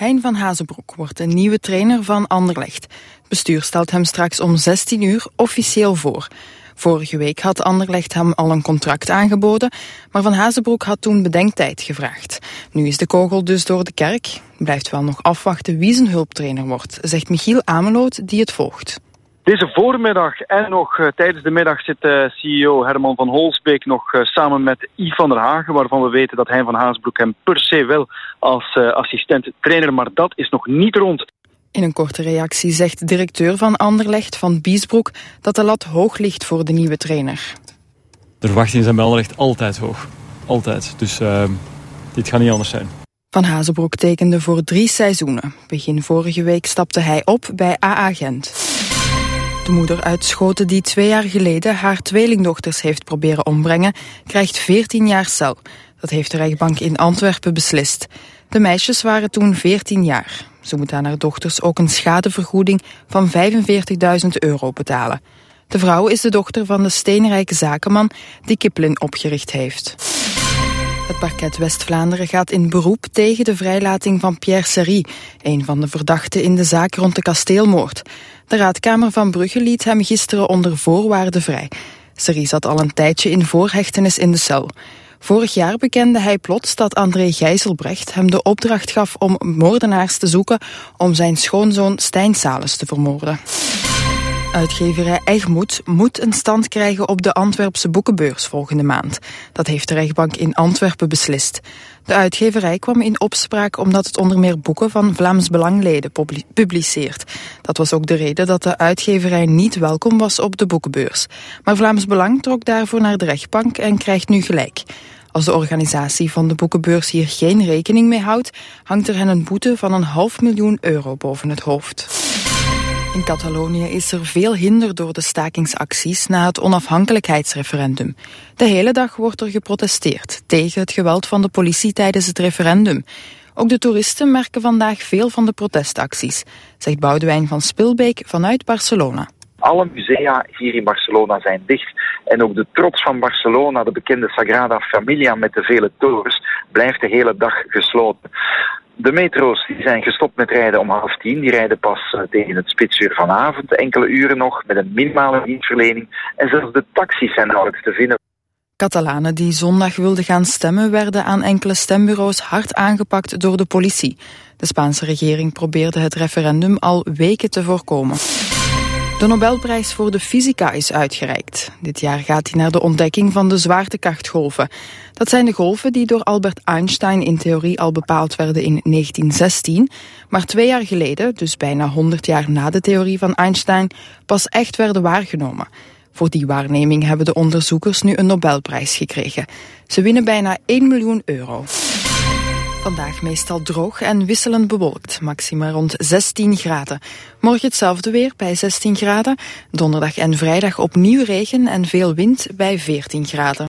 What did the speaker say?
Hein van Hazenbroek wordt de nieuwe trainer van Anderlecht. Het bestuur stelt hem straks om 16 uur officieel voor. Vorige week had Anderlecht hem al een contract aangeboden, maar Van Hazenbroek had toen bedenktijd gevraagd. Nu is de kogel dus door de kerk. Blijft wel nog afwachten wie zijn hulptrainer wordt, zegt Michiel Ameloot die het volgt. Deze voormiddag en nog tijdens de middag zit CEO Herman van Holsbeek nog samen met Yves van der Hagen, waarvan we weten dat Hein van Hazenbroek hem per se wil als assistent-trainer, maar dat is nog niet rond. In een korte reactie zegt de directeur van Anderlecht, Van Biesbroek, dat de lat hoog ligt voor de nieuwe trainer. De verwachtingen zijn bij Anderlecht altijd hoog. Altijd. Dus dit gaat niet anders zijn. Van Hazenbroek tekende voor 3 seizoenen. Begin vorige week stapte hij op bij AA Gent. De moeder uit Schoten die 2 jaar geleden haar tweelingdochters heeft proberen ombrengen, krijgt 14 jaar cel. Dat heeft de rechtbank in Antwerpen beslist. De meisjes waren toen 14 jaar. Ze moet aan haar dochters ook een schadevergoeding van €45.000 betalen. De vrouw is de dochter van de steenrijke zakenman die Kiplin opgericht heeft. Het parket West-Vlaanderen gaat in beroep tegen de vrijlating van Pierre Serry, een van de verdachten in de zaak rond de kasteelmoord. De raadkamer van Brugge liet hem gisteren onder voorwaarden vrij. Serry zat al een tijdje in voorhechtenis in de cel. Vorig jaar bekende hij plots dat André Gijzelbrecht hem de opdracht gaf om moordenaars te zoeken om zijn schoonzoon Stijn Sales te vermoorden. Uitgeverij Egmond moet een stand krijgen op de Antwerpse boekenbeurs volgende maand. Dat heeft de rechtbank in Antwerpen beslist. De uitgeverij kwam in opspraak omdat het onder meer boeken van Vlaams Belangleden publiceert. Dat was ook de reden dat de uitgeverij niet welkom was op de boekenbeurs. Maar Vlaams Belang trok daarvoor naar de rechtbank en krijgt nu gelijk. Als de organisatie van de boekenbeurs hier geen rekening mee houdt, hangt er hen een boete van €500.000 boven het hoofd. In Catalonië is er veel hinder door de stakingsacties na het onafhankelijkheidsreferendum. De hele dag wordt er geprotesteerd tegen het geweld van de politie tijdens het referendum. Ook de toeristen merken vandaag veel van de protestacties, zegt Boudewijn van Spilbeek vanuit Barcelona. Alle musea hier in Barcelona zijn dicht. En ook de trots van Barcelona, de bekende Sagrada Familia met de vele torens, blijft de hele dag gesloten. De metro's die zijn gestopt met rijden om 9:30. Die rijden pas tegen het spitsuur vanavond. Enkele uren nog met een minimale dienstverlening. En zelfs de taxis zijn nauwelijks te vinden. Catalanen die zondag wilden gaan stemmen werden aan enkele stembureaus hard aangepakt door de politie. De Spaanse regering probeerde het referendum al weken te voorkomen. De Nobelprijs voor de fysica is uitgereikt. Dit jaar gaat hij naar de ontdekking van de zwaartekrachtgolven. Dat zijn de golven die door Albert Einstein in theorie al bepaald werden in 1916, maar 2 jaar geleden, dus bijna 100 jaar na de theorie van Einstein, pas echt werden waargenomen. Voor die waarneming hebben de onderzoekers nu een Nobelprijs gekregen. Ze winnen bijna €1 miljoen. Vandaag meestal droog en wisselend bewolkt, maxima rond 16 graden. Morgen hetzelfde weer bij 16 graden. Donderdag en vrijdag opnieuw regen en veel wind bij 14 graden.